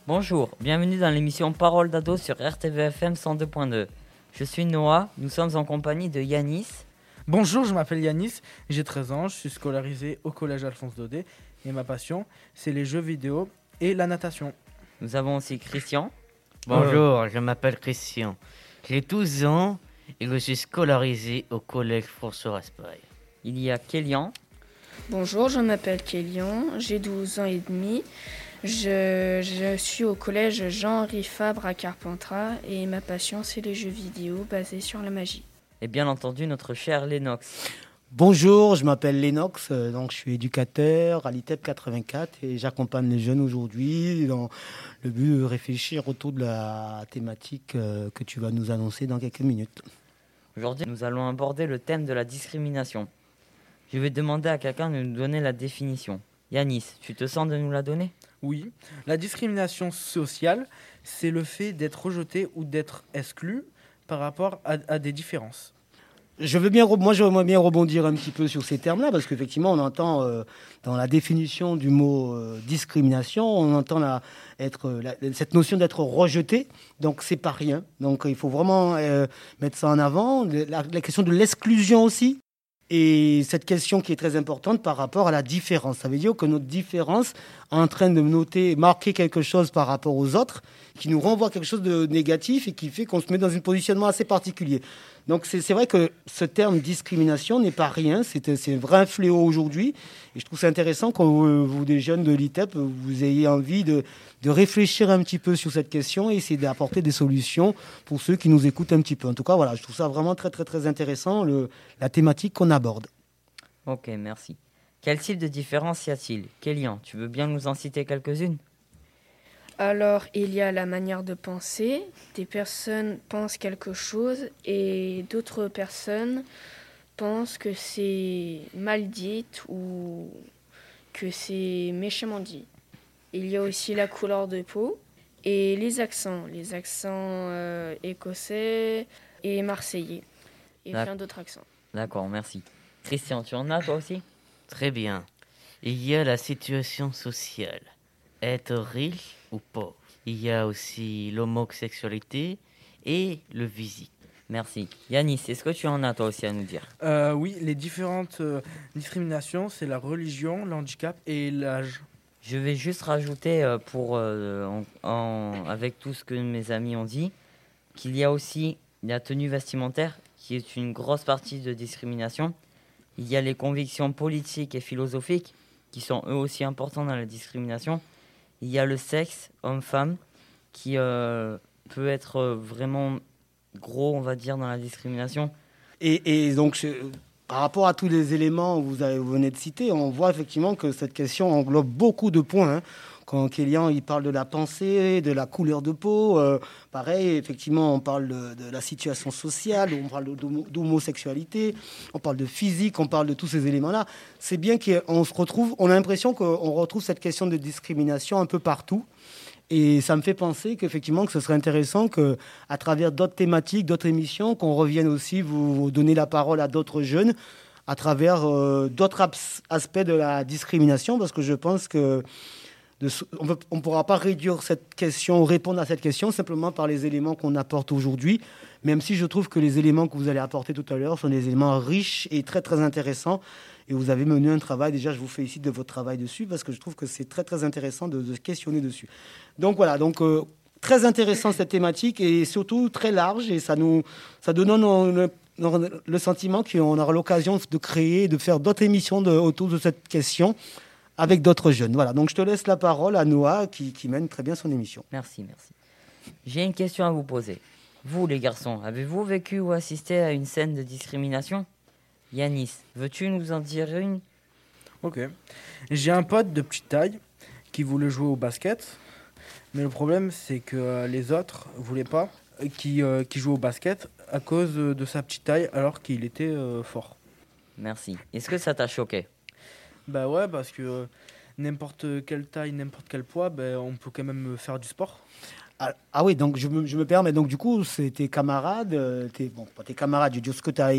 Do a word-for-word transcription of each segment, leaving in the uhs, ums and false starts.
Bonjour, bienvenue dans l'émission Parole d'ado sur R T V F M cent deux point deux. Je suis Noah, nous sommes en compagnie de Yanis. Bonjour, je m'appelle Yanis, j'ai treize ans, je suis scolarisé au collège Alphonse Daudet et ma passion, c'est les jeux vidéo et la natation. Nous avons aussi Christian. Bonjour, je m'appelle Christian. J'ai douze ans et je suis scolarisé au collège François Raspail. Il y a Kélian. Bonjour, je m'appelle Kélian, j'ai douze ans et demi. Je, je suis au collège Jean-Henri Fabre à Carpentras et ma passion, c'est les jeux vidéo basés sur la magie. Et bien entendu, notre cher Lennox. Bonjour, je m'appelle Lennox, donc je suis éducateur à l'I T E P quatre-vingt-quatre et j'accompagne les jeunes aujourd'hui dans le but de réfléchir autour de la thématique que tu vas nous annoncer dans quelques minutes. Aujourd'hui, nous allons aborder le thème de la discrimination. Je vais demander à quelqu'un de nous donner la définition. Yanis, tu te sens de nous la donner ? Oui, la discrimination sociale, c'est le fait d'être rejeté ou d'être exclu par rapport à, à des différences. Je veux bien, moi, j'aimerais bien rebondir un petit peu sur ces termes-là, parce qu'effectivement, on entend euh, dans la définition du mot euh, discrimination, on entend la, être, la, cette notion d'être rejeté, donc c'est pas rien. Donc il faut vraiment euh, mettre ça en avant. La, la question de l'exclusion aussi, et cette question qui est très importante par rapport à la différence. Ça veut dire que notre différence est en train de noter, marquer quelque chose par rapport aux autres, qui nous renvoie quelque chose de négatif et qui fait qu'on se met dans un positionnement assez particulier. Donc c'est, c'est vrai que ce terme discrimination n'est pas rien, c'est, c'est un vrai fléau aujourd'hui. Et je trouve ça intéressant quand vous, vous des jeunes de l'I T E P, vous ayez envie de, de réfléchir un petit peu sur cette question et essayer d'apporter des solutions pour ceux qui nous écoutent un petit peu. En tout cas, voilà, je trouve ça vraiment très très très intéressant, le, la thématique qu'on aborde. Ok, merci. Quel type de différence y a-t-il ? Kélian, tu veux bien nous en citer quelques-unes ? Alors, il y a la manière de penser. Des personnes pensent quelque chose et d'autres personnes pensent que c'est mal dit ou que c'est méchamment dit. Il y a aussi la couleur de peau et les accents. Les accents euh, écossais et marseillais et D'ac- plein d'autres accents. D'accord, merci. Christian, tu en as toi aussi ? Très bien. Il y a la situation sociale, être riche ou pauvre. Il y a aussi l'homosexualité et le physique. Merci. Yanis, est-ce que tu en as toi aussi à nous dire ? Euh, oui, les différentes euh, discriminations, c'est la religion, le handicap et l'âge. Je vais juste rajouter, euh, pour, euh, en, en- avec tout ce que mes amis ont dit, qu'il y a aussi la tenue vestimentaire, qui est une grosse partie de discrimination. Il y a les convictions politiques et philosophiques, qui sont eux aussi importants dans la discrimination. Il y a le sexe, homme-femme, qui euh, peut être vraiment gros, on va dire, dans la discrimination. Et, et donc, je, par rapport à tous les éléments que vous, avez, vous venez de citer, on voit effectivement que cette question englobe beaucoup de points. Hein. Quand Kélian il parle de la pensée, de la couleur de peau, euh, pareil, effectivement, on parle de, de la situation sociale, on parle d'homo- d'homosexualité, on parle de physique, on parle de tous ces éléments-là. C'est bien qu'on se retrouve, on a l'impression qu'on retrouve cette question de discrimination un peu partout. Et ça me fait penser qu'effectivement, que ce serait intéressant qu'à travers d'autres thématiques, d'autres émissions, qu'on revienne aussi vous, vous donner la parole à d'autres jeunes à travers euh, d'autres abs- aspects de la discrimination, parce que je pense que de, on ne pourra pas réduire cette question, répondre à cette question simplement par les éléments qu'on apporte aujourd'hui, même si je trouve que les éléments que vous allez apporter tout à l'heure sont des éléments riches et très très intéressants. Et vous avez mené un travail, déjà je vous félicite de votre travail dessus, parce que je trouve que c'est très très intéressant de, de se questionner dessus. Donc voilà, donc, euh, très intéressant cette thématique et surtout très large, et ça nous ça donne le, le, le sentiment qu'on aura l'occasion de créer, de faire d'autres émissions de, autour de cette question avec d'autres jeunes. Voilà, donc je te laisse la parole à Noah qui, qui mène très bien son émission. Merci, merci. J'ai une question à vous poser. Vous, les garçons, avez-vous vécu ou assisté à une scène de discrimination ? Yanis, veux-tu nous en dire une ? Ok. J'ai un pote de petite taille qui voulait jouer au basket, mais le problème c'est que euh, les autres voulaient pas, euh, qui, euh, qui jouent au basket à cause de, de sa petite taille alors qu'il était euh, fort. Merci. Est-ce que ça t'a choqué ? Bah ouais, parce que euh, n'importe quelle taille, n'importe quel poids, bah, on peut quand même faire du sport. Ah, ah oui, donc je me, je me permets. Donc du coup, c'est tes camarades, euh, tes, bon, pas tes camarades, je veux dire ce que tu as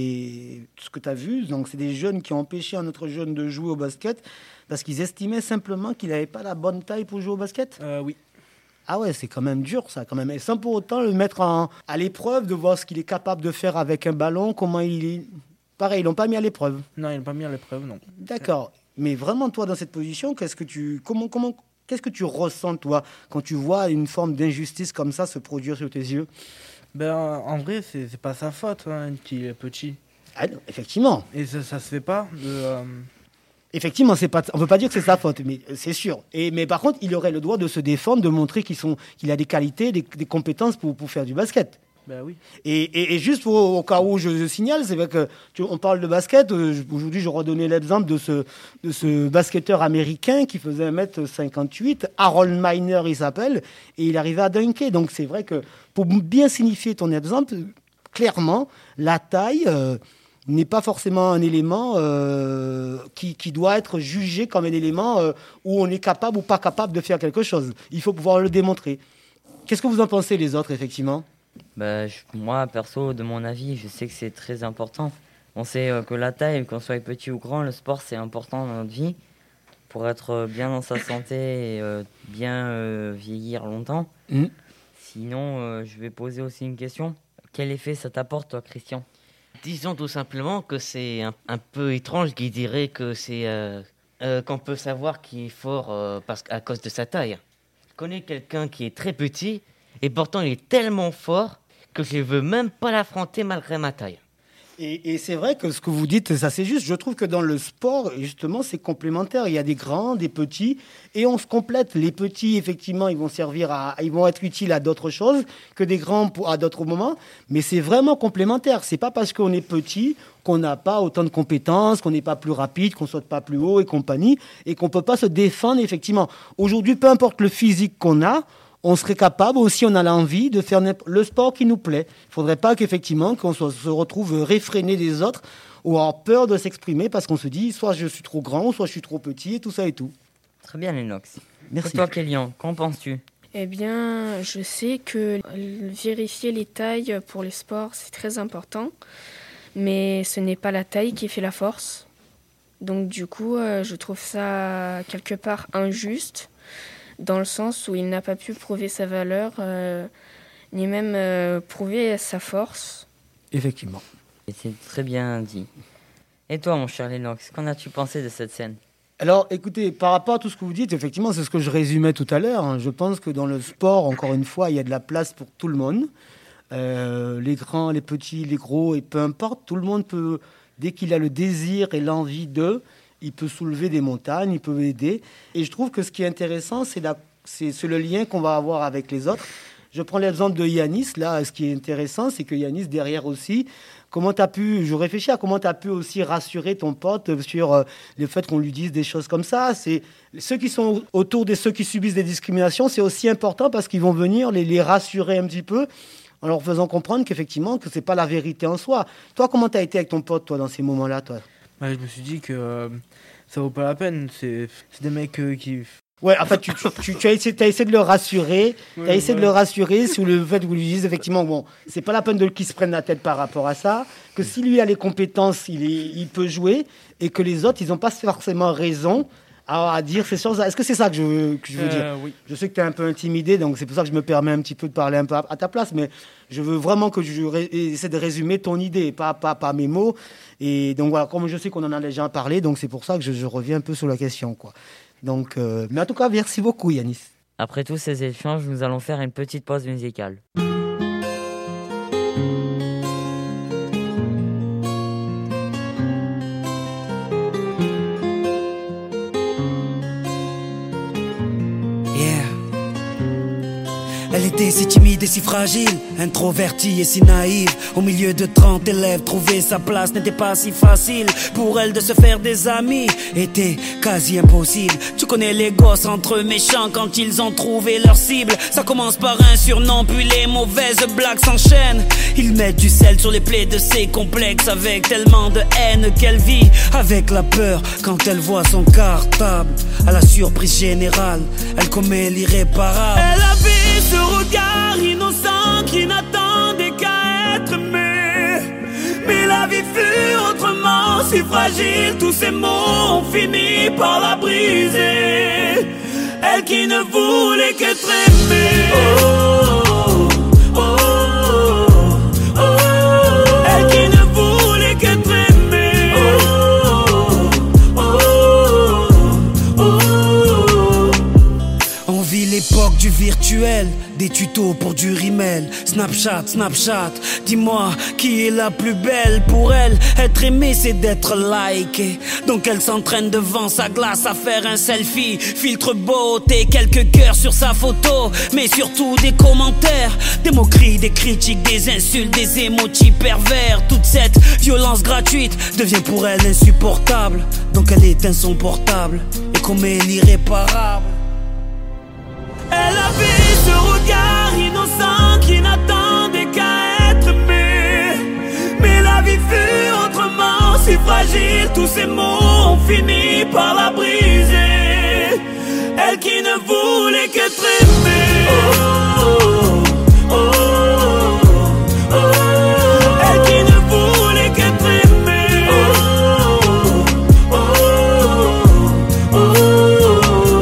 été, ce que tu as vu. Donc c'est des jeunes qui ont empêché un autre jeune de jouer au basket parce qu'ils estimaient simplement qu'il n'avait pas la bonne taille pour jouer au basket. Euh, oui. Ah ouais, c'est quand même dur ça, quand même. Et sans pour autant le mettre en, à l'épreuve, de voir ce qu'il est capable de faire avec un ballon, comment il est... Pareil, ils l'ont pas mis à l'épreuve. Non, ils l'ont pas mis à l'épreuve, non. D'accord. Mais vraiment, toi, dans cette position, qu'est-ce que tu, comment, comment, qu'est-ce que tu ressens, toi, quand tu vois une forme d'injustice comme ça se produire sur tes yeux? Ben, en vrai, c'est c'est pas sa faute hein, qu'il est petit. Ah non, effectivement. Et ça, ça se fait pas de... euh, Effectivement, c'est pas, on ne peut pas dire que c'est sa faute, mais c'est sûr. Et, mais par contre, il aurait le droit de se défendre, de montrer qu'ils sont, qu'il a des qualités, des, des compétences pour, pour faire du basket. Ben oui. Et, et, et juste pour, au cas où je, je signale, c'est vrai que tu, on parle de basket. euh, je- Aujourd'hui, je redonnais l'exemple de ce, de ce basketteur américain qui faisait un mètre cinquante-huit. Harold Miner, il s'appelle, et il arrivait à dunker. Donc c'est vrai que pour bien signifier ton exemple, clairement, la taille euh, n'est pas forcément un élément euh, qui, qui doit être jugé comme un élément euh, où on est capable ou pas capable de faire quelque chose. Il faut pouvoir le démontrer. Qu'est-ce que vous en pensez, les autres, effectivement? Bah, je- moi, perso, de mon avis, je sais que c'est très important. On sait euh, que la taille, qu'on soit petit ou grand, le sport, c'est important dans notre vie pour être euh, bien dans sa santé et euh, bien euh, vieillir longtemps. Mm. Sinon, euh, je vais poser aussi une question. Quel effet ça t'apporte, toi, Christian? Disons tout simplement que c'est un, un peu étrange qui dirait que c'est euh, euh, qu'on peut savoir qu'il est fort euh, parce à cause de sa taille. Je connais quelqu'un qui est très petit et pourtant il est tellement fort que je ne veux même pas l'affronter malgré ma taille. Et, et c'est vrai que ce que vous dites, ça c'est juste. Je trouve que dans le sport, justement, c'est complémentaire. Il y a des grands, des petits, et on se complète. Les petits, effectivement, ils vont servir à, ils vont être utiles à d'autres choses que des grands pour- à d'autres moments. Mais c'est vraiment complémentaire. C'est pas parce qu'on est petit qu'on n'a pas autant de compétences, qu'on n'est pas plus rapide, qu'on saute pas plus haut et compagnie, et qu'on peut pas se défendre, effectivement. Aujourd'hui, peu importe le physique qu'on a, on serait capable aussi, on a l'envie de faire n'imp- le sport qui nous plaît. Il ne faudrait pas qu'effectivement qu'on soit- se retrouve réfréné des autres ou avoir peur de s'exprimer parce qu'on se dit soit je suis trop grand, soit je suis trop petit et tout ça et tout. Très bien, Lennox. Merci. Et toi, Kélian, qu'en penses-tu? Eh bien, je sais que vérifier les tailles pour les sports, c'est très important, mais ce n'est pas la taille qui fait la force. Donc du coup, euh, je trouve ça quelque part injuste, dans le sens où il n'a pas pu prouver sa valeur, euh, ni même euh, prouver sa force. Effectivement. Et c'est très bien dit. Et toi, mon cher Lennox, qu'en as-tu pensé de cette scène? Alors, écoutez, par rapport à tout ce que vous dites, effectivement, c'est ce que je résumais tout à l'heure. hein. Je pense que dans le sport, encore une fois, il y a de la place pour tout le monde. Euh, les grands, les petits, les gros, et peu importe, tout le monde peut, dès qu'il a le désir et l'envie d'eux, il peut soulever des montagnes, il peut aider. Et je trouve que ce qui est intéressant, c'est, la, c'est, c'est le lien qu'on va avoir avec les autres. Je prends l'exemple de Yanis. Là, ce qui est intéressant, c'est que Yanis, derrière aussi, comment tu as pu, je réfléchis à comment tu as pu aussi rassurer ton pote sur euh, le fait qu'on lui dise des choses comme ça. C'est, ceux qui sont autour de ceux qui subissent des discriminations, c'est aussi important parce qu'ils vont venir les, les rassurer un petit peu en leur faisant comprendre qu'effectivement, que ce n'est pas la vérité en soi. Toi, comment tu as été avec ton pote, toi, dans ces moments-là, toi? Ouais, je me suis dit que euh, ça vaut pas la peine. C'est c'est des mecs euh, qui... Ouais, en fait, tu, tu, tu, tu as, essayé, t'as essayé de le rassurer. Tu as Ouais, essayé de voilà. le rassurer sur le fait que vous lui disiez effectivement, bon, c'est pas la peine de qu'il se prenne la tête par rapport à ça, que si lui a les compétences, il, est, il peut jouer, et que les autres, ils n'ont pas forcément raison à, à dire ces choses-là. Est-ce que c'est ça que je veux, que je veux dire? Euh, oui. Je sais que tu es un peu intimidé, donc c'est pour ça que je me permets un petit peu de parler un peu à, à ta place, mais je veux vraiment que je ré- essaie de résumer ton idée, pas, pas, pas mes mots. Et donc voilà, comme je sais qu'on en a déjà parlé, donc c'est pour ça que je, je reviens un peu sur la question, quoi. Donc, euh, mais en tout cas, merci beaucoup, Yanis. Après tous ces échanges, nous allons faire une petite pause musicale. Yeah. Elle était si timide et si fragile, introvertie et si naïve. Au milieu de trente élèves, trouver sa place n'était pas si facile. Pour elle de se faire des amis était quasi impossible. Tu connais les gosses entre eux méchants quand ils ont trouvé leur cible. Ça commence par un surnom, puis les mauvaises blagues s'enchaînent. Ils mettent du sel sur les plaies de ses complexes, avec tellement de haine qu'elle vit avec la peur quand elle voit son cartable. À la surprise générale, elle commet l'irréparable. Elle avait ce regard innocent qui n'attendait qu'à être aimé. Mais la vie fut autrement si fragile, tous ces mots ont fini par la briser. Elle qui ne voulait qu'être aimée. Oh, oh, oh, oh. Elle qui ne voulait qu'être aimée. Oh, oh, oh, oh. On vit l'époque du virtuel, des tutos pour du rimel. Snapchat, Snapchat, dis-moi qui est la plus belle pour elle. Être aimée c'est d'être liké. Donc elle s'entraîne devant sa glace à faire un selfie. Filtre beauté, quelques cœurs sur sa photo. Mais surtout des commentaires, des moqueries, des critiques, des insultes, des émojis pervers. Toute cette violence gratuite devient pour elle insupportable. Donc elle éteint son portable et commet l'irréparable. Elle avait ce regard innocent qui n'attendait qu'à être aimé. Mais la vie fut autrement si fragile. Tous ces mots ont fini par la briser. Elle qui ne voulait qu'être aimée. Oh, oh, oh, oh, oh. Elle qui ne voulait qu'être aimée. Oh, oh, oh, oh.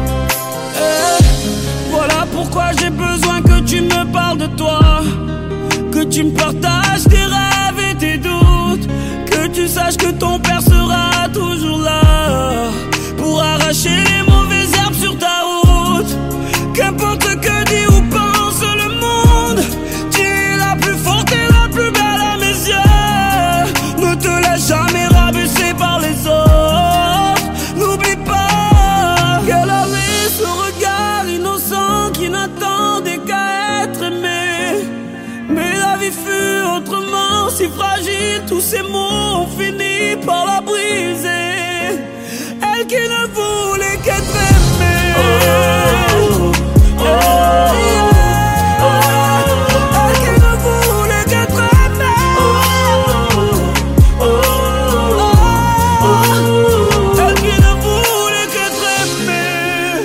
Voilà pourquoi j'ai besoin que tu me parles de toi, que tu me partages tes rêves et tes doutes, que tu saches que ton père sera toujours là pour arracher les mauvaises herbes sur ta route. Qu'importe ce que dit ou pense le monde, tu es la plus forte et la plus belle à mes yeux. Ne te laisse jamais rabaisser par les autres. N'oublie pas qu'elle avait ce regard innocent qui n'attendait qu'à être aimé. Mais la vie fut autrement si fragile. Tous ces mots ont fini par la briser. Elle qui ne voulait qu'être aimée. Oh, oh, yeah. Elle qui ne voulait qu'être aimée. Oh, oh, oh. Elle qui ne voulait qu'être aimée.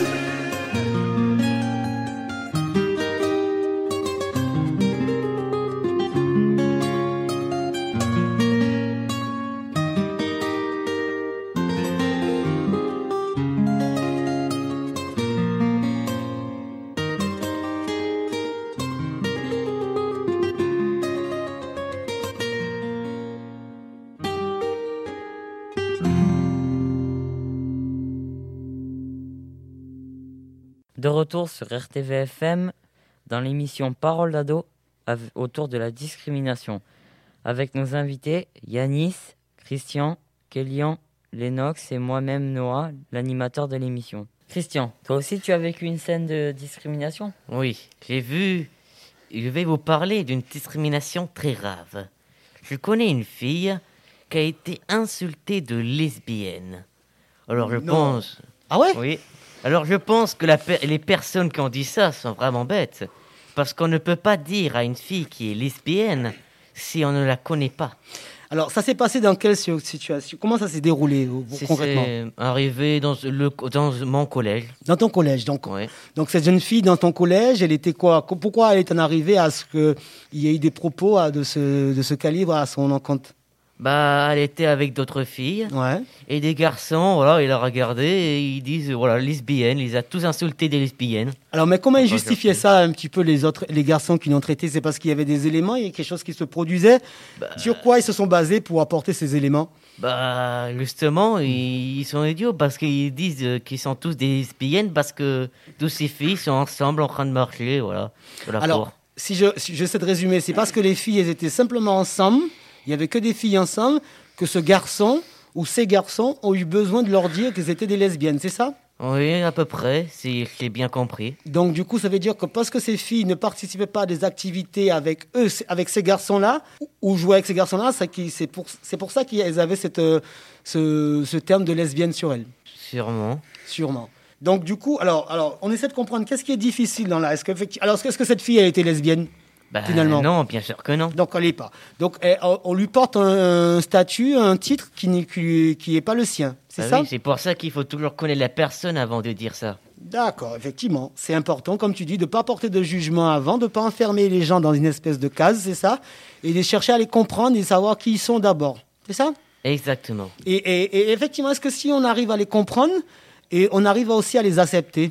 De retour sur R T V F M dans l'émission Parole d'ado av- autour de la discrimination avec nos invités Yanis, Christian, Kélian, Lennox et moi-même Noah, l'animateur de l'émission. Christian, toi aussi tu as vécu une scène de discrimination ? Oui, j'ai vu. Je vais vous parler d'une discrimination très grave. Je connais une fille qui a été insultée de lesbienne. Alors je Non. pense. Ah ouais? Oui. Alors je pense que la per- les personnes qui ont dit ça sont vraiment bêtes. Parce qu'on ne peut pas dire à une fille qui est lesbienne si on ne la connaît pas. Alors, ça s'est passé dans quelle si- situation? Comment ça s'est déroulé euh, C'est concrètement? c'est arrivé dans, le, dans mon collège. Dans ton collège, donc. Ouais. Donc cette jeune fille dans ton collège, elle était quoi? Co- Pourquoi elle est en arrivée à ce qu'il y ait eu des propos à- de ce, de ce calibre à son encontre? Bah, elle était avec d'autres filles. Ouais. Et des garçons, voilà, il a regardé et ils disent, voilà, lesbienne. Il les a tous insultés des lesbiennes. Alors, mais comment ils Pourquoi justifiaient je- ça un petit peu les autres, les garçons qui l'ont traité? C'est parce qu'il y avait des éléments, il y a quelque chose qui se produisait. Bah, Sur quoi ils se sont basés pour apporter ces éléments? Bah, justement, ils, ils sont idiots parce qu'ils disent euh, qu'ils sont tous des lesbiennes parce que toutes ces filles sont ensemble en train de marcher, voilà, sur la Alors, cour. si je, si j'essaie de résumer, c'est parce que les filles, elles étaient simplement ensemble, il n'y avait que des filles ensemble, que ce garçon ou ces garçons ont eu besoin de leur dire qu'ils étaient des lesbiennes, c'est ça? Oui, à peu près, si j'ai bien compris. Donc, du coup, ça veut dire que parce que ces filles ne participaient pas à des activités avec eux, avec ces garçons-là, ou- ou jouaient avec ces garçons-là, c'est, qui- c'est, pour, c'est pour ça qu'elles avaient cette, euh, ce, ce terme de lesbienne sur elles, Sûrement. sûrement. Donc, du coup, alors, alors, on essaie de comprendre qu'est-ce qui est difficile dans là. Est-ce que, alors, est-ce que cette fille, elle était lesbienne? Bah, Finalement. non, bien sûr que non. Donc, elle n'est pas. Donc, elle- on on lui porte un, un statut, un titre qui n'est qui, qui est pas le sien. C'est Bah ça? oui, c'est pour ça qu'il faut toujours connaître la personne avant de dire ça. D'accord, effectivement. C'est important, comme tu dis, de ne pas porter de jugement avant, de ne pas enfermer les gens dans une espèce de case, c'est ça? Et de chercher à les comprendre et savoir qui ils sont d'abord. C'est ça? Exactement. Et, et- et effectivement, est-ce que si on arrive à les comprendre, Et on arrive aussi à les accepter.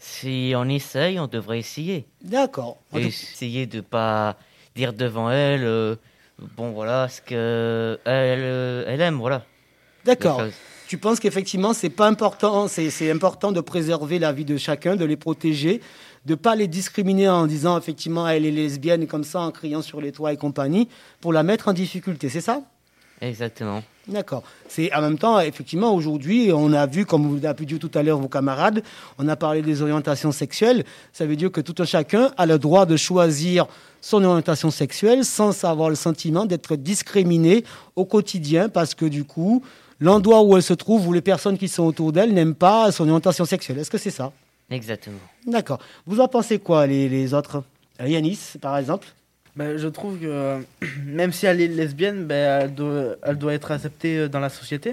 Si on essaye, on devrait essayer. D'accord. Et essayer de pas dire devant elle, euh, bon voilà, ce que elle, euh, elle aime, voilà. D'accord. Tu penses qu'effectivement, c'est pas important, c'est, c'est important de préserver la vie de chacun, de les protéger, de pas les discriminer en disant effectivement elle est lesbienne comme ça, en criant sur les toits et compagnie, pour la mettre en difficulté, c'est ça ? Exactement. D'accord. C'est en même temps, effectivement, aujourd'hui, on a vu, comme vous l'avez pu dire tout à l'heure, vos camarades, on a parlé des orientations sexuelles. Ça veut dire que tout un chacun a le droit de choisir son orientation sexuelle sans avoir le sentiment d'être discriminé au quotidien parce que du coup, l'endroit où elle se trouve ou les personnes qui sont autour d'elle n'aiment pas son orientation sexuelle. Est-ce que c'est ça ? Exactement. D'accord. Vous en pensez quoi, les, les autres ? Yanis, par exemple ? Ben, je trouve que euh, même si elle est lesbienne, ben, elle, doit, elle doit être acceptée dans la société.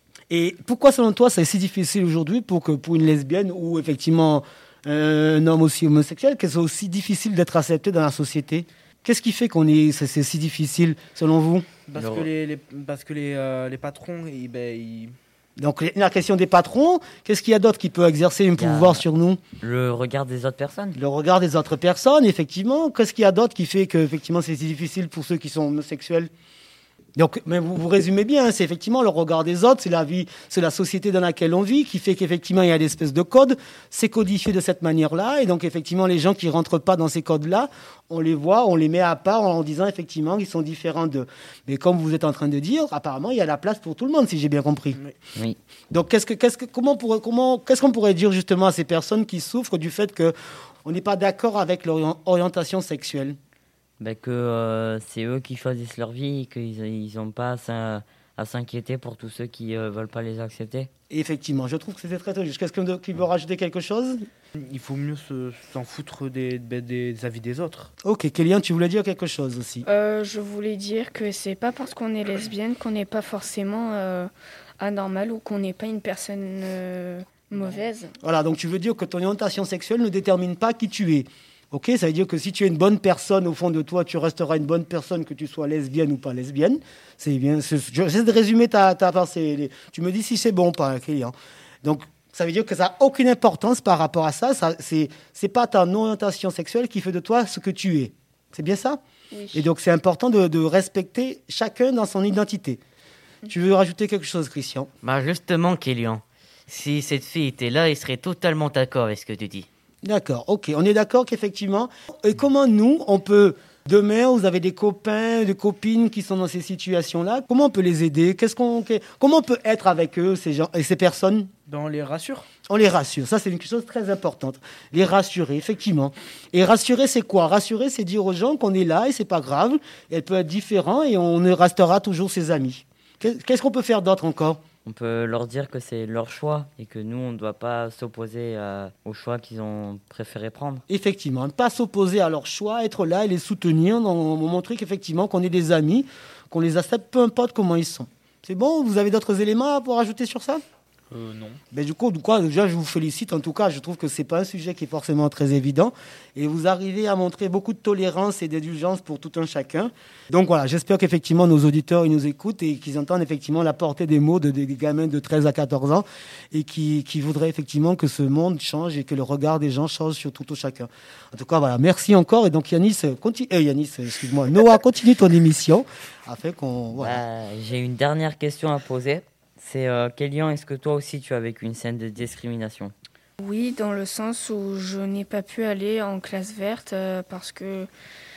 Et pourquoi, selon toi, c'est si difficile aujourd'hui pour, que, pour une lesbienne ou effectivement euh, un homme aussi homosexuel, que c'est aussi difficile d'être accepté dans la société ? Qu'est-ce qui fait qu'on est, c'est, c'est si difficile, selon vous ? Parce que les, les, parce que les, euh, les patrons, ils, ben, ils... Donc la question des patrons, qu'est-ce qu'il y a d'autre qui peut exercer un pouvoir sur nous ? Le regard des autres personnes. Le regard des autres personnes, effectivement. Qu'est-ce qu'il y a d'autre qui fait que effectivement c'est si difficile pour ceux qui sont homosexuels ? Donc, mais vous, vous résumez bien, hein, c'est effectivement le regard des autres, c'est la vie, c'est la société dans laquelle on vit qui fait qu'effectivement il y a des espèces de codes, c'est codifié de cette manière-là, et donc effectivement les gens qui rentrent pas dans ces codes-là, on les voit, on les met à part en disant effectivement qu'ils sont différents d'eux. Mais comme vous êtes en train de dire, apparemment il y a la place pour tout le monde, si j'ai bien compris. Oui. Donc qu'est-ce que, qu'est-ce que, comment pourrait, comment, qu'est-ce qu'on pourrait dire justement à ces personnes qui souffrent du fait que on n'est pas d'accord avec leur orientation sexuelle ? Ben que euh, c'est eux qui choisissent leur vie et qu'ils n'ont pas à, s'in- à s'inquiéter pour tous ceux qui ne euh, veulent pas les accepter. Et effectivement, je trouve que c'était très très juste. Quelqu'un de- qui veut rajouter quelque chose ? Il faut mieux se, s'en foutre des, ben, des avis des autres. Ok, Kélian, tu voulais dire quelque chose aussi ? Euh, je voulais dire que c'est pas parce qu'on est lesbienne qu'on n'est pas forcément euh, anormal ou qu'on n'est pas une personne euh, mauvaise. Voilà, donc tu veux dire que ton orientation sexuelle ne détermine pas qui tu es. Ok, ça veut dire que si tu es une bonne personne, au fond de toi, tu resteras une bonne personne, que tu sois lesbienne ou pas lesbienne. C'est bien. C'est, j'essaie de résumer ta, ta pensée. Tu me dis si c'est bon ou pas, Kélian. Donc, ça veut dire que ça n'a aucune importance par rapport à ça. ça c'est, c'est pas ta orientation sexuelle qui fait de toi ce que tu es. C'est bien ça ? Oui. Et donc, c'est important de, de respecter chacun dans son identité. Tu veux rajouter quelque chose, Christian ? Bah justement, Kélian, si cette fille était là, il serait totalement d'accord avec ce que tu dis. D'accord, ok. On est d'accord qu'effectivement. Et comment nous, on peut. Demain, vous avez des copains, des copines qui sont dans ces situations-là. Comment on peut les aider ? Qu'est-ce qu'on, qu'est- Comment on peut être avec eux, ces gens et ces personnes ? Dans les rassure. On les rassure. Ça, c'est une chose très importante. Les rassurer, effectivement. Et rassurer, c'est quoi ? Rassurer, c'est dire aux gens qu'on est là et c'est pas grave. Elle peut être différente et on restera toujours ses amis. Qu'est- Qu'est-ce qu'on peut faire d'autre encore ? On peut leur dire que c'est leur choix et que nous, on ne doit pas s'opposer à- au choix qu'ils ont préféré prendre. Effectivement, ne pas s'opposer à leur choix, être là et les soutenir, dans- montrer qu'effectivement qu'on est des amis, qu'on les accepte, peu importe comment ils sont. C'est bon ? Vous avez d'autres éléments pour ajouter sur ça ? Euh, non. Ben, du coup, du coup, déjà, je vous félicite. En tout cas, je trouve que ce n'est pas un sujet qui est forcément très évident. Et vous arrivez à montrer beaucoup de tolérance et d'indulgence pour tout un chacun. Donc voilà, j'espère qu'effectivement, nos auditeurs ils nous écoutent et qu'ils entendent effectivement la portée des mots de des gamins de treize à quatorze ans et qui, qui voudraient effectivement que ce monde change et que le regard des gens change sur tout un chacun. En tout cas, voilà, merci encore. Et donc, Yanis, continue, euh, Yanis, excuse-moi, Noah, continue ton émission afin qu'on... Voilà. Bah, j'ai une dernière question à poser. C'est euh, Kélian, est-ce que toi aussi tu as vécu une scène de discrimination ? Oui, dans le sens où je n'ai pas pu aller en classe verte euh, parce que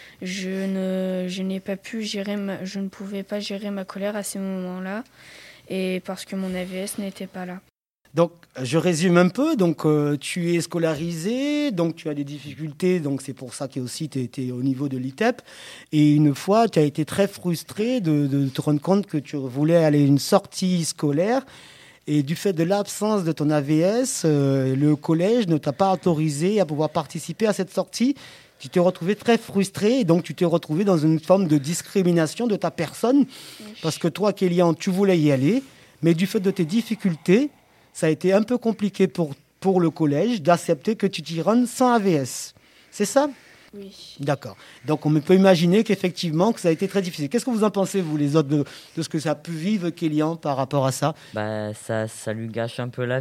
je ne, je n'ai pas pu gérer, ma- je ne pouvais pas gérer ma colère à ces moments-là et parce que mon A V S n'était pas là. Donc, je résume un peu. Donc, euh, tu es scolarisé, donc tu as des difficultés. Donc, c'est pour ça que aussi tu étais au niveau de l'I T E P. Et une fois, tu as été très frustré de, de te rendre compte que tu voulais aller à une sortie scolaire. Et du fait de l'absence de ton A V S, euh, le collège ne t'a pas autorisé à pouvoir participer à cette sortie. Tu t'es retrouvé très frustré et donc tu t'es retrouvé dans une forme de discrimination de ta personne. Parce que toi, Kélian, tu voulais y aller, mais du fait de tes difficultés, ça a été un peu compliqué pour, pour le collège d'accepter que tu t'y rendes sans A V S. C'est ça ? Oui. D'accord. Donc on peut imaginer qu'effectivement que ça a été très difficile. Qu'est-ce que vous en pensez, vous, les autres, de, de ce que ça a pu vivre, Kélian, par rapport à ça ? Bah, ça, ça lui gâche un peu la vie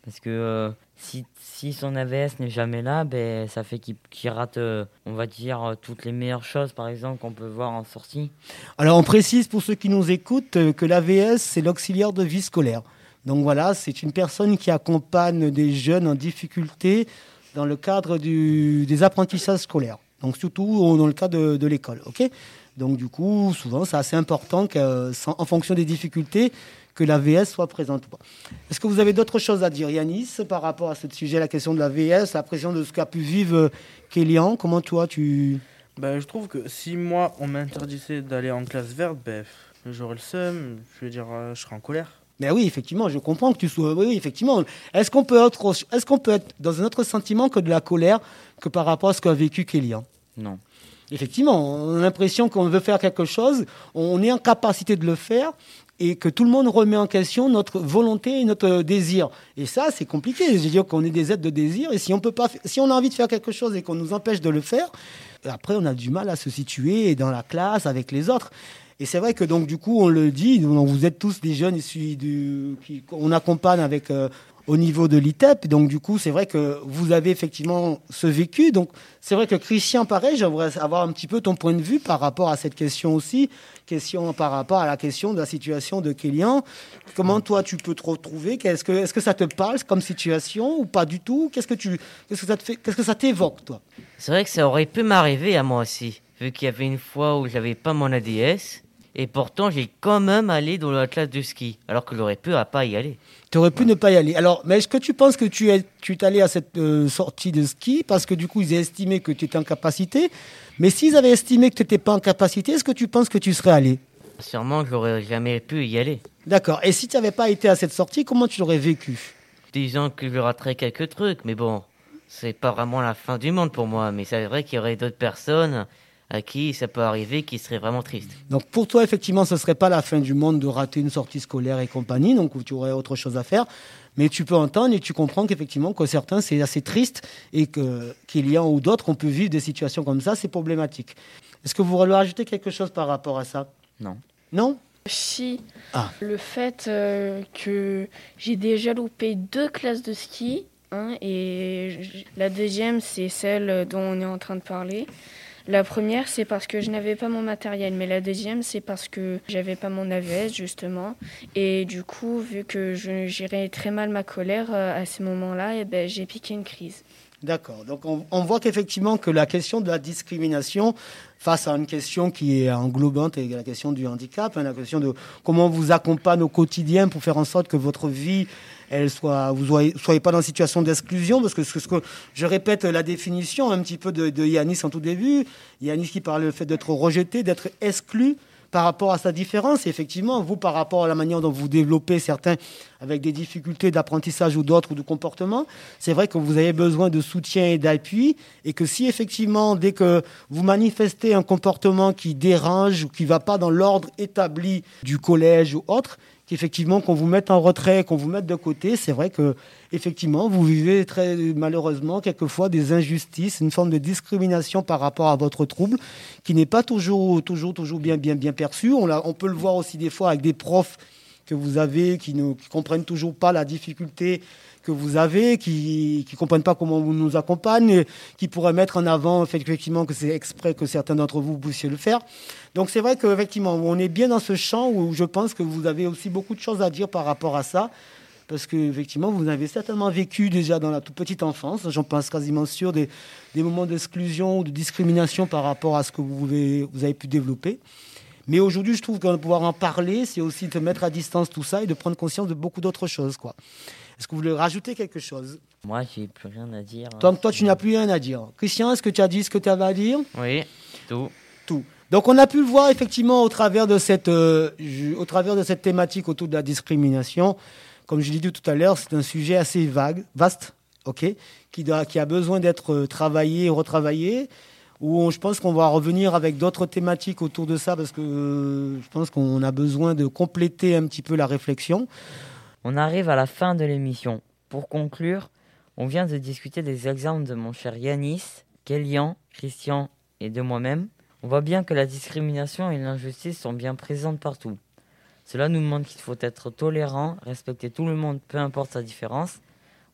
Parce que euh, si, si son A V S n'est jamais là, ben, ça fait qu'il qu'il rate, euh, on va dire, euh, toutes les meilleures choses, par exemple, qu'on peut voir en sortie. Alors on précise pour ceux qui nous écoutent euh, que l'A V S, c'est l'auxiliaire de vie scolaire. Donc voilà, c'est une personne qui accompagne des jeunes en difficulté dans le cadre du, des apprentissages scolaires. Donc surtout dans le cadre de, de l'école. Okay, donc du coup, souvent, c'est assez important que, en fonction des difficultés, que l'A V S soit présente. Est-ce que vous avez d'autres choses à dire, Yanis, par rapport à ce sujet, la question de l'A V S, la pression de ce qu'a pu vivre Kélian? Comment toi, tu... Ben, je trouve que si moi, on m'interdisait d'aller en classe verte, ben, j'aurais le seum, je veux dire, euh, je serais en colère. Mais oui, effectivement, je comprends que tu sois... Oui, oui, effectivement. Est-ce qu'on peut être, est-ce qu'on peut être dans un autre sentiment que de la colère que par rapport à ce qu'a vécu Kélian? Non. Effectivement, on a l'impression qu'on veut faire quelque chose, on est en capacité de le faire, et que tout le monde remet en question notre volonté et notre désir. Et ça, c'est compliqué. Je veux dire qu'on est des êtres de désir, et si on peut pas, si on a envie de faire quelque chose et qu'on nous empêche de le faire, après, on a du mal à se situer dans la classe avec les autres. Et c'est vrai que donc du coup, on le dit, vous êtes tous des jeunes issus du, qui, on accompagne avec euh, au niveau de l'I T E P. Donc du coup, c'est vrai que vous avez effectivement ce vécu. Donc c'est vrai que Christian, pareil, j'aimerais avoir un petit peu ton point de vue par rapport à cette question aussi, question par rapport à la question de la situation de Kélian. Comment toi tu peux te retrouver? Est-ce que est-ce que ça te parle comme situation ou pas du tout? Qu'est-ce que tu qu'est-ce que ça te fait? Qu'est-ce que ça t'évoque, toi? C'est vrai que ça aurait pu m'arriver à moi aussi, vu qu'il y avait une fois où j'avais pas mon A D S. Et pourtant, j'ai quand même allé dans la classe de ski, alors que j'aurais pu à pas y aller. Tu aurais pu ouais. ne pas y aller. Alors, mais est-ce que tu penses que tu es, tu es allé à cette euh, sortie de ski parce que du coup, ils avaient estimé que tu étais en capacité? Mais s'ils avaient estimé que tu n'étais pas en capacité, est-ce que tu penses que tu serais allé? Sûrement que j'aurais jamais pu y aller. D'accord. Et si tu n'avais pas été à cette sortie, comment tu l'aurais vécu? Disons que je raterais quelques trucs, mais bon, c'est pas vraiment la fin du monde pour moi. Mais c'est vrai qu'il y aurait d'autres personnes à qui ça peut arriver, qui serait vraiment triste. Donc pour toi, effectivement, ce ne serait pas la fin du monde de rater une sortie scolaire et compagnie, donc tu aurais autre chose à faire. Mais tu peux entendre et tu comprends qu'effectivement, que certains, c'est assez triste et que, qu'il y a ou d'autres, on peut vivre des situations comme ça, c'est problématique. Est-ce que vous voulez rajouter quelque chose par rapport à ça? Non. Non? Si, ah. le fait euh, que j'ai déjà loupé deux classes de ski, hein, et la deuxième, c'est celle dont on est en train de parler. La première, c'est parce que je n'avais pas mon matériel, mais la deuxième, c'est parce que j'avais pas mon A V S, justement. Et du coup, vu que je gérais très mal ma colère euh, à ces moments-là, eh ben, j'ai piqué une crise. D'accord. Donc, on, on voit qu'effectivement, que la question de la discrimination, face à une question qui est englobante, et la question du handicap, hein, la question de comment on vous accompagne au quotidien pour faire en sorte que votre vie, elle soit, vous soyez, soyez pas dans une situation d'exclusion, parce que ce, ce que je répète la définition un petit peu de, de Yanis en tout début. Yanis qui parle du fait d'être rejeté, d'être exclu par rapport à sa différence. Et effectivement, vous, par rapport à la manière dont vous développez certains avec des difficultés d'apprentissage ou d'autres ou de comportement, c'est vrai que vous avez besoin de soutien et d'appui, et que si effectivement, dès que vous manifestez un comportement qui dérange ou qui ne va pas dans l'ordre établi du collège ou autre, qu'effectivement, qu'on vous mette en retrait, qu'on vous mette de côté, c'est vrai que effectivement, vous vivez très malheureusement quelquefois des injustices, une forme de discrimination par rapport à votre trouble, qui n'est pas toujours, toujours, toujours bien, bien, bien perçue. On, l'a, on peut le voir aussi des fois avec des profs que vous avez qui ne qui comprennent toujours pas la difficulté que vous avez, qui ne comprennent pas comment vous nous accompagnez, qui pourraient mettre en avant effectivement que c'est exprès que certains d'entre vous puissiez le faire. Donc c'est vrai qu'effectivement, on est bien dans ce champ où je pense que vous avez aussi beaucoup de choses à dire par rapport à ça, parce qu'effectivement, vous avez certainement vécu déjà dans la toute petite enfance, j'en pense quasiment sûr, des, des moments d'exclusion ou de discrimination par rapport à ce que vous avez, vous avez pu développer. Mais aujourd'hui, je trouve qu'on pouvoir en parler, c'est aussi de mettre à distance tout ça et de prendre conscience de beaucoup d'autres choses, quoi. Est-ce que vous voulez rajouter quelque chose? Moi, j'ai plus rien à dire. Donc, toi, tu n'as plus rien à dire. Christian, est-ce que tu as dit ce que tu avais à dire? Oui, tout. Tout. Donc, on a pu le voir effectivement au travers de cette, euh, au travers de cette thématique autour de la discrimination. Comme je l'ai dit tout à l'heure, c'est un sujet assez vague, vaste, ok, qui, doit, qui a besoin d'être travaillé et retravaillé. Où on, je pense qu'on va revenir avec d'autres thématiques autour de ça, parce que euh, je pense qu'on a besoin de compléter un petit peu la réflexion. On arrive à la fin de l'émission. Pour conclure, on vient de discuter des exemples de mon cher Yanis, Kélian, Christian et de moi-même. On voit bien que la discrimination et l'injustice sont bien présentes partout. Cela nous montre qu'il faut être tolérant, respecter tout le monde, peu importe sa différence.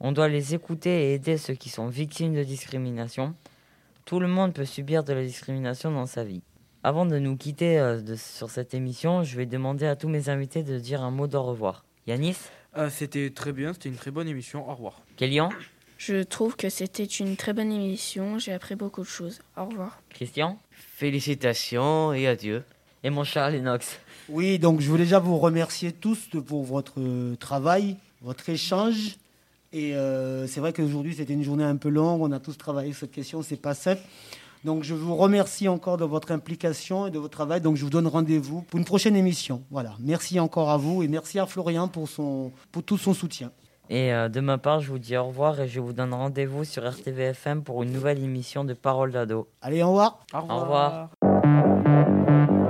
On doit les écouter et aider ceux qui sont victimes de discrimination. Tout le monde peut subir de la discrimination dans sa vie. Avant de nous quitter euh, de, sur cette émission, je vais demander à tous mes invités de dire un mot d'au revoir. Yanis ? Euh, c'était très bien, c'était une très bonne émission. Au revoir. Kélian ? Je trouve que c'était une très bonne émission. J'ai appris beaucoup de choses. Au revoir. Christian ? Félicitations et adieu. Et mon cher Lennox ? Oui, donc je voulais déjà vous remercier tous de- pour votre euh, travail, votre échange. Et euh, c'est vrai qu'aujourd'hui, c'était une journée un peu longue. On a tous travaillé sur cette question, c'est pas simple. Donc je vous remercie encore de votre implication et de votre travail. Donc je vous donne rendez-vous pour une prochaine émission. Voilà. Merci encore à vous et merci à Florian pour, son, pour tout son soutien. Et euh, de ma part, je vous dis au revoir et je vous donne rendez-vous sur R T V F M pour une nouvelle émission de Parole d'ado. Allez, au revoir. Au revoir.